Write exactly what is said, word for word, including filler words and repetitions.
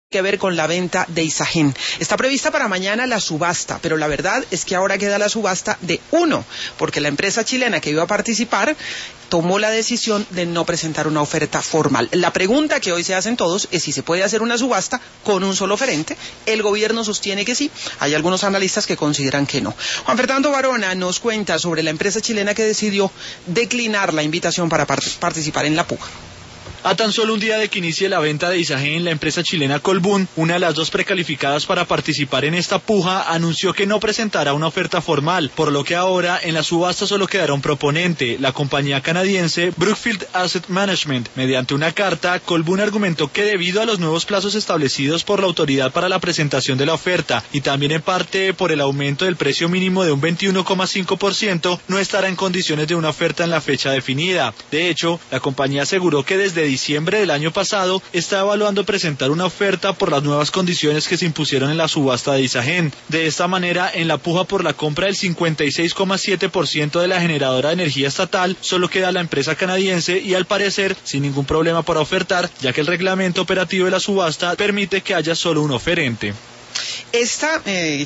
que ver con la venta de Isagen. Está prevista para mañana la subasta, pero la verdad es que ahora queda la subasta de uno, porque la empresa chilena que iba a participar tomó la decisión de no presentar una oferta formal. La pregunta que hoy se hacen todos es si se puede hacer una subasta con un solo oferente. El gobierno sostiene que sí, hay algunos analistas que consideran que no. Juan Fernando Barona nos cuenta sobre la empresa chilena que decidió declinar la invitación para part- participar en la puja. A tan solo un día de que inicie la venta de Isagen, la empresa chilena Colbún, una de las dos precalificadas para participar en esta puja, anunció que no presentará una oferta formal, por lo que ahora en la subasta solo quedará un proponente, la compañía canadiense Brookfield Asset Management. Mediante una carta, Colbún argumentó que debido a los nuevos plazos establecidos por la autoridad para la presentación de la oferta y también en parte por el aumento del precio mínimo de un veintiuno coma cinco por ciento, no estará en condiciones de una oferta en la fecha definida. De hecho, la compañía aseguró que desde diciembre del año pasado está evaluando presentar una oferta por las nuevas condiciones que se impusieron en la subasta de Isagen. De esta manera, en la puja por la compra del cincuenta y seis coma siete por ciento de la generadora de energía estatal, solo queda la empresa canadiense y al parecer sin ningún problema para ofertar, ya que el reglamento operativo de la subasta permite que haya solo un oferente. Esta eh,